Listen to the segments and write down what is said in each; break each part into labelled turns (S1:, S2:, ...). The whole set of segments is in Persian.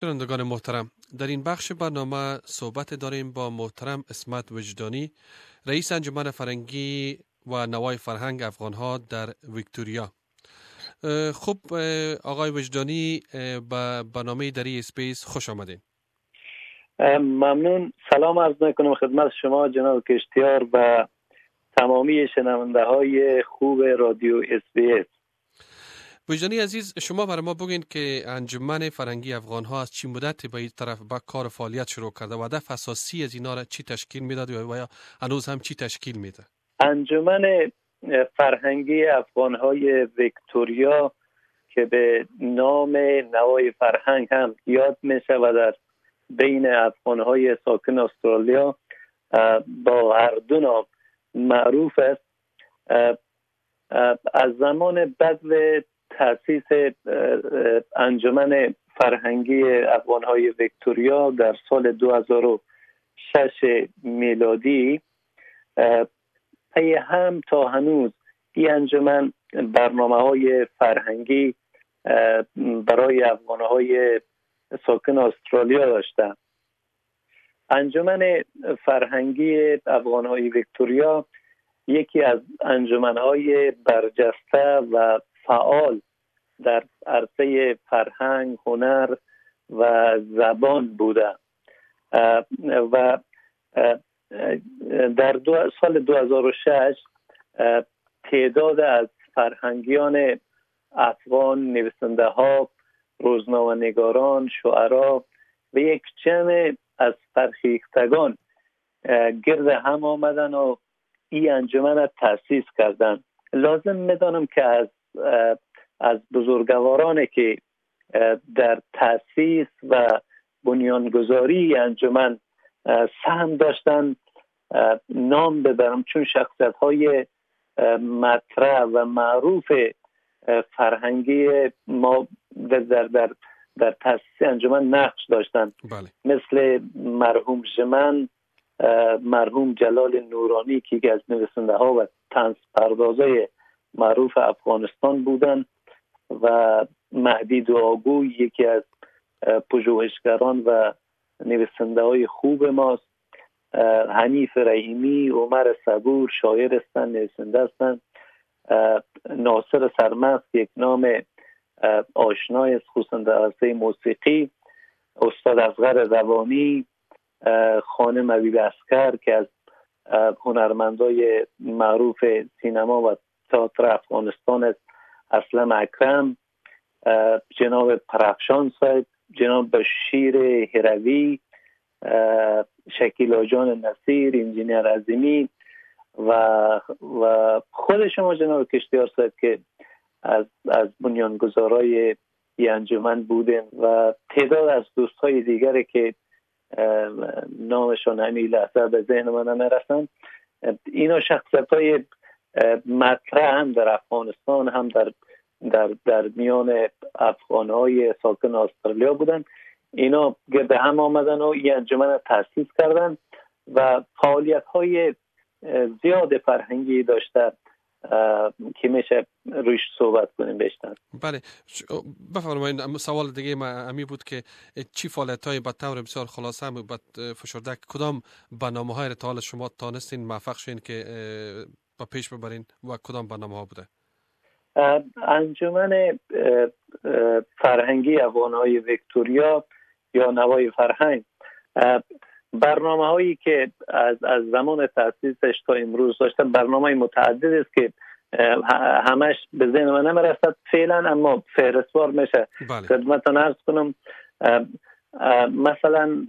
S1: شنوندگان محترم، در این بخش برنامه صحبت داریم با محترم اسمت وجدانی، رئیس انجمن فرهنگی و نوای فرهنگ افغانها در ویکتوریا. خب آقای وجدانی، به برنامه دری اسپیس خوش آمدین.
S2: ممنون. سلام عرض میکنم خدمت شما جناب کشتیار و تمامی شنونده های خوب رادیو اسپیس.
S1: وجدانی عزیز، شما برای ما بگین که انجمن فرهنگی افغانها از چی مدت به این طرف با کار فعالیت شروع کرده و هدف اساسی از اینا را چی تشکیل میداد و یا هنوز هم چی تشکیل میده؟
S2: انجمن فرهنگی افغانهای ویکتوریا که به نام نوای فرهنگ هم یاد میشه و در بین افغانهای ساکن استرالیا با هر دو نام معروف است، از زمان بدو تأسیس انجمن فرهنگی افغانهای ویکتوریا در سال 2006 میلادی پی هم تا هنوز این انجمن برنامه‌های فرهنگی برای افغانهای ساکن استرالیا داشته. انجمن فرهنگی افغانهای ویکتوریا یکی از انجمن‌های برجسته و فعال در عرصه فرهنگ، هنر و زبان بوده و در سال 2006 تعداد از فرهنگیان افغان، نویسنده ها، روزنامه‌نگاران، شعرا و یک جمع از فرهیختگان گرد هم آمدن و این انجمن را تأسیس کردند. لازم می‌دانم که از بزرگوارانی که در تأسیس و بنیانگذاری انجمن سهم داشتن نام ببرم، چون شخصیت‌های مطرح و معروف فرهنگی ما در تأسیس انجمن نقش داشتن.
S1: بله.
S2: مثل مرحوم ژمن، مرحوم جلال نورانی که یکی از نویسنده ها و طنز پردازای معروف افغانستان بودن و مهدی دعاگوی یکی از پژوهشگران و نویسنده های خوب ماست، حنیف رحیمی، عمر صبور شاعر هستند، نویسنده هستند، ناصر سرمست یک نام آشنای است خصوصا در عرصه موسیقی، استاد اصغر روانی، خانم عبیب اسکر که از هنرمندای معروف سینما و تئاتر افغانستان است، اسلم اکرم، جناب پرافشان صاحب، جناب بشیر هروی، شکیل آجان نصیر، انجینیر عظیمی و خود شما جناب کشتیار صاحب که از بنیانگذارای این انجمن بودن و تعداد از دوستای دیگری که نامشان همین لحظه به ذهن من نمیرسن. اینا شخصیت‌های مطرح هم در افغانستان هم در میان افغان‌های ساکن استرالیا بودن. اینا گرد هم آمدن و این انجمن تأسیس کردن و فعالیت‌های زیاد فرهنگی داشته که میشه روش صحبت کنیم بیشتر.
S1: بله، بفرمایید. سوال دیگه ما امی بود که چی فعالیت‌های به طور بسیار خلاصه هم فشرده کدام برنامه‌های را تا حال شما تانستین موفق شین که با پیش ببرین و کدام برنامه‌ها بوده؟
S2: انجمن فرهنگی افغان‌های ویکتوریا یا نوای فرهنگ برنامه‌هایی که از زمان تأسیسش تا امروز داشته برنامه‌های متعدد است که همش به ذهن من نمیرسد فعلا، اما فهرستوار میشه خدمتتون عرض کنم. مثلا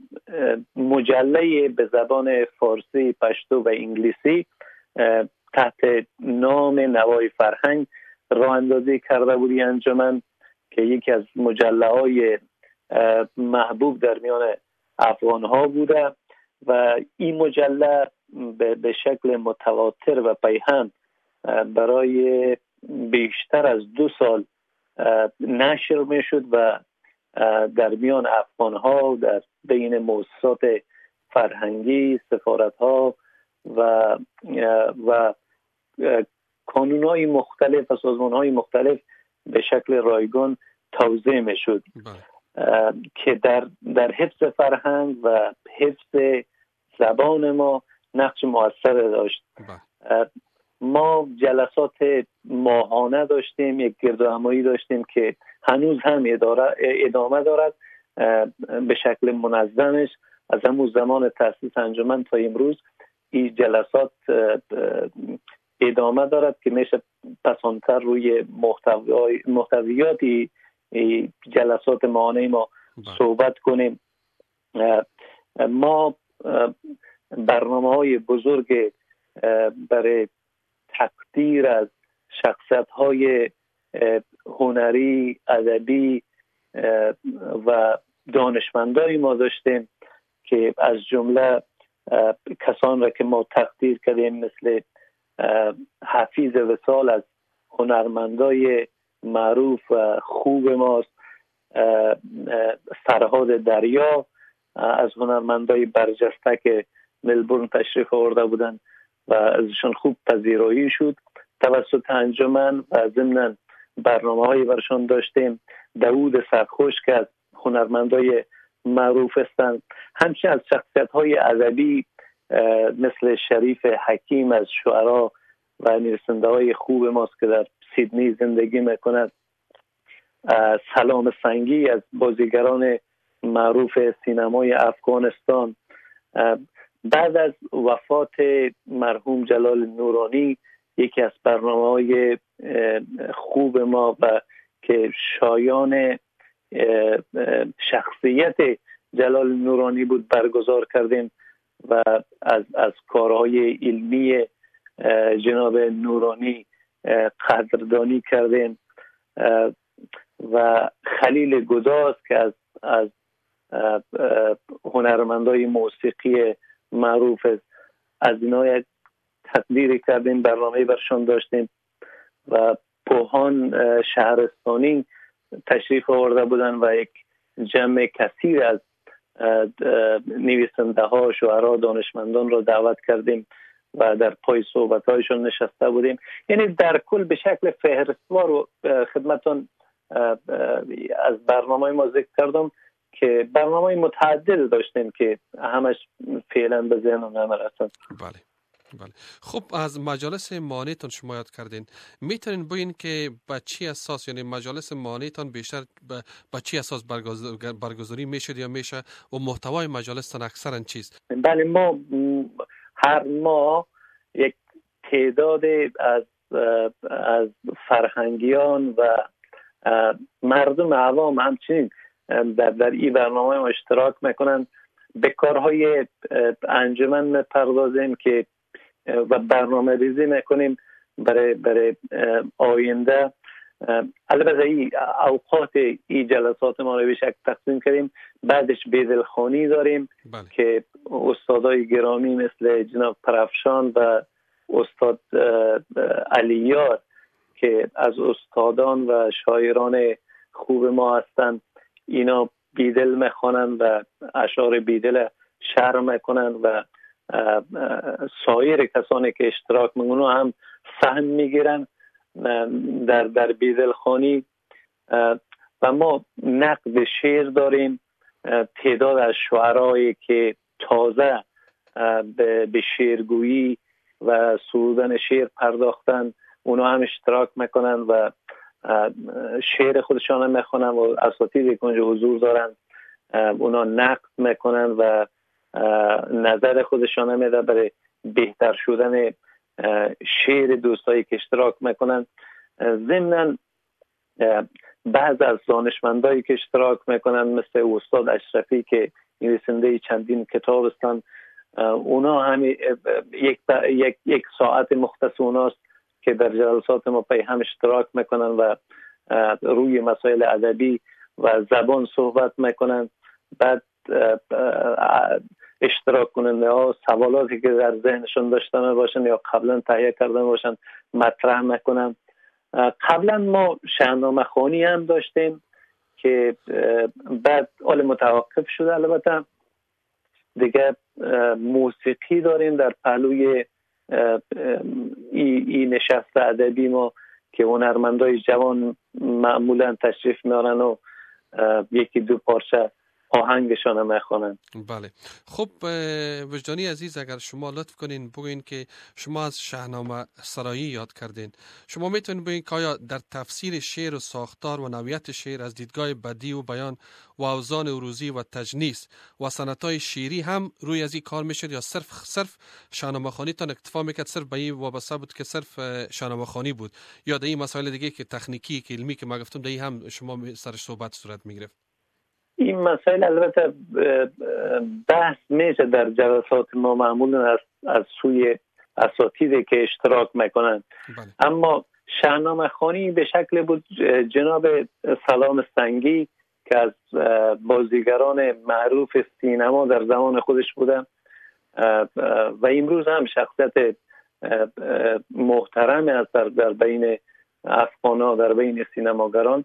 S2: مجله به زبان فارسی، پشتو و انگلیسی تحت نام نوای فرهنگ راه اندازی کرده بودی انجمن که یکی از مجله‌های محبوب در میان افغان‌ها بوده و این مجله به شکل متواتر و پیهن برای بیشتر از 2 سال نشر میشد و در میان افغان‌ها در بین مؤسسات فرهنگی، سفارت‌ها و کانون‌های مختلف و سازمان‌های مختلف به شکل رایگان توزیع میشد. که در حفظ فرهنگ و حفظ زبان ما نقش موثر داشت. ما جلسات ماهانه داشتیم، یک گردوهمایی داشتیم که هنوز هم ادامه دارد به شکل منظمش. از همون زمان تأسیس انجمن تا امروز این جلسات ادامه دارد که میشه پسانتر روی محتویات جلسات ماهانه ما صحبت کنیم. ما برنامه‌های بزرگ برای تقدیر از شخصیت‌های هنری، ادبی و دانشمندای ما داشتیم که از جمله کسان را که ما تقدیر کردیم مثل حفیظ وصال از هنرمندای معروف و خوب ماست، فرهاد دریا از هنرمندای برجسته که ملبورن تشریف آورده بودن و ازشون خوب پذیرایی شد توسط انجمن و ضمن برنامه‌هایی برشون داشتیم. داوود سرخوش که از هنرمندای معروف هستند، همچنین از شخصیت‌های ادبی مثل شریف حکیم از شعرا و نویسنده‌های خوب ماست که در سیدنی زندگی می‌کند، سلام سنگی از بازیگران معروف سینمای افغانستان. بعد از وفات مرحوم جلال نورانی یکی از برنامه‌های خوب ما و که شایان شخصیت جلال نورانی بود برگزار کردیم و از کارهای علمی جناب نورانی قدردانی کردیم. و خلیل گداز که از هنرمندای موسیقی معروف از اینا تقدیر کردیم، برنامه برشان داشتیم و پوهان شهرستانی تشریف آورده بودن و یک جمع کثیر از نویسنده ها، شعرا، دانشمندان را دعوت کردیم و در پای صحبت هایشون نشسته بودیم. یعنی در کل به شکل فهرستوار خدمتون از برنامه ما ذکر کردم که برنامه متعدد داشتیم که همش فعلا به ذهنم نمی‌رسد.
S1: بله. خب از مجالس ماهانه‌تان شما یاد کردین، میتونین بگین که با چی اساس، یعنی مجالس ماهانه‌تان بیشتر با چی اساس برگزاری میشد یا میشه و محتوای مجالستان اکثرا چیست؟
S2: بله، ما هر ماه یک تعداد از فرهنگیان و مردم عوام همچنین در این برنامه ما اشتراک میکنن، به کارهای انجمن میپردازیم که و برنامه ریزی میکنیم برای آینده. البته این اوقات این جلسات ما رو به شکل تقسیم کردیم. بعدش بیدلخانی داریم که استادای گرامی مثل جناب پرافشان و استاد علیار که از استادان و شاعران خوب ما هستند، اینا بیدل میخوانن و اشعار بیدل شعر میکنن و سایر کسانی که اشتراک میکنن هم سهم میگیرن در بیدلخانی. و ما نقد شعر داریم، تعداد از شعرایی که تازه به شعرگویی و سرودن شعر پرداختن، اونا هم اشتراک میکنن و شعر خودشان هم میخونن و اساتیدی که اونجا حضور دارن اونا نقد میکنن و نظر خودشان هم میده برای بهتر شدن شعر دوستایی که اشتراک میکنن. ضمناً بعض از دانشمندایی که اشتراک میکنن مثل استاد اشرفی که نویسنده چندین کتاب هستن، اونا هم یک ساعت مختص اوناست که در جلسات ما پای هم اشتراک میکنن و روی مسائل ادبی و زبان صحبت میکنن. بعد اشتراک کننده ها سوالاتی که در ذهنشون داشتن باشن یا قبلا تهیه کردن باشن مطرح میکنن. قبلا ما شاهنامه خوانی هم داشتیم که بعد حال متوقف شده. البته دیگه موسیقی داریم در پهلوی این نشست ادبی ما که هنرمندای جوان معمولا تشریف میارن و یکی دو پارچه آهنگشان میخوانند.
S1: بله. خب وجدانی عزیز، اگر شما لطف کنین بگوین که شما از شاهنامه سرایی یاد کردین، شما میتونین بگوین که آیا در تفسیر شعر و ساختار و نوعیت شعر از دیدگاه بدیع و بیان و اوزان عروضی و تجنیس و سنت‌های شعری هم روی از این کار میشد، یا صرف شاهنامه خوانی تان اکتفا میکرد، صرف به این وابسته بود که صرف شاهنامه خوانی بود، یا در این مسائل دیگه که تکنیکی که علمی که ما گفتم در این هم شما سرش صحبت صورت میگرفت؟
S2: این مسائل البته بحث میشه در جلسات ما معمولا از سوی اساتیدی که اشتراک میکنن. اما شاهنامه خوانی به شکل بود جناب سلام سنگی که از بازیگران معروف سینما در زمان خودش بودن و امروز هم شخصیت محترم است در بین افغان‌ها، در بین سینماگران.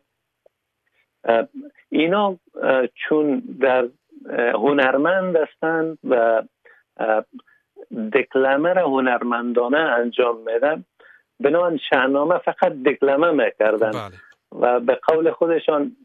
S2: اینا چون در هنرمند هستند و دکلمه را هنرمندانه انجام میدن، بنابراین شاهنامه فقط دکلمه میکردن و به قول خودشان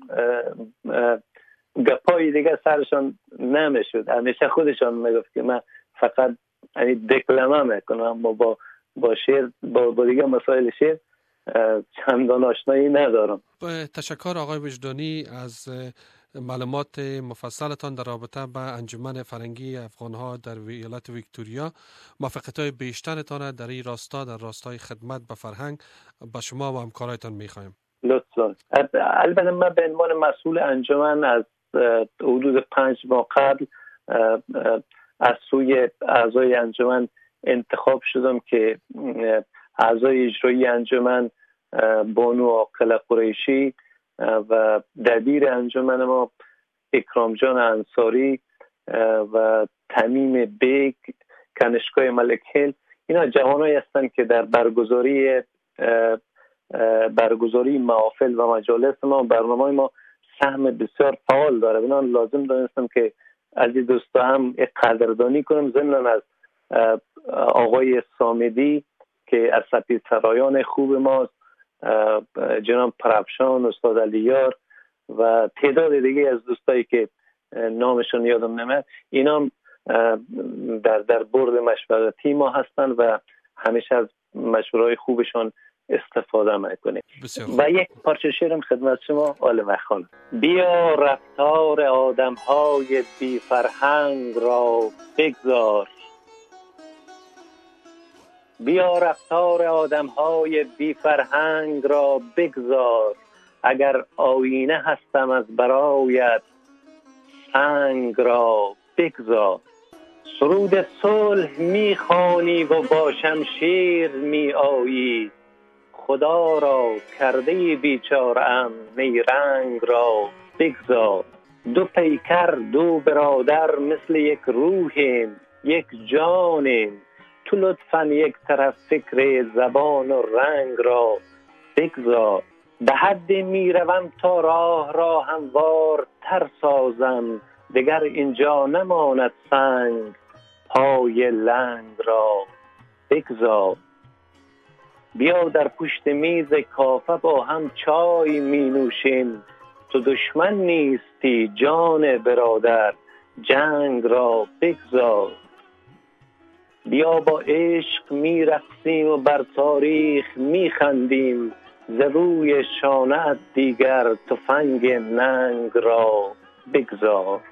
S2: گپای دیگه سرشان نمیشد. همیشه خودشان میگفت که من فقط دکلمه میکنم، اما با شعر با دیگه مسائل شعر چندان آشنایی ندارم.
S1: تشکر آقای وجدانی از معلومات مفصلتان در رابطه با انجمن فرهنگی افغان‌ها در ایالت ویکتوریا. موفقیت‌های بیشترتان در این راستا، در راستای خدمت به فرهنگ، به شما و همکارایتان می‌خوایم.
S2: لطفاً. البته من به عنوان مسئول انجمن از حدود 5 ماه قبل از سوی اعضای انجمن انتخاب شدم که اعضای اجرایی انجمن بانو عاقله قریشی و دبیر انجمن ما اکرام جان انصاری و تمیم بیگ کنشگاه ملک هیل، اینا جوانایی هستند که در برگزاری محافل و مجالس ما، برنامه ما سهم بسیار فعال داره. بنابراین لازم دانستم که از این دوستا هم قدردانی کنم، ضمن از آقای صامدی که از سپیدسرایان خوب ماست، جناب پرافشان، استاد علیار و تعداد دیگه از دوستایی که نامشون یادم نمیاد، اینا در برد مشورتی ما هستن و همیشه از مشوره‌های خوبشون استفاده میکنیم. و یک پارچه شعرم خدمت شما آل مخان. بیا رفتار آدم‌های بی فرهنگ را بگذار، بیا رفتار آدم‌های بی فرهنگ را بگذار، اگر آینه هستم از برایت سنگ را بگذار. سرود صلح میخوانی و با شمشیر میآیی، خدا را کرده بیچاره‌ام نیرنگ را بگذار. دو پیکر دو برادر مثل یک روحیم، یک جانیم، تو لطفاً یک طرف فکر زبان و رنگ را بگذار. به حد میروم تا راه را هموار تر سازم، دگر اینجا نماند سنگ، پای لنگ را بگذار. بیا در پشت میز کافه با هم چای می نوشیم، تو دشمن نیستی جان برادر، جنگ را بگذار. بیا با عشق می رقصیم و بر تاریخ می خندیم، ز روی شانه‌ات دیگر تفنگ ننگ را بگذار.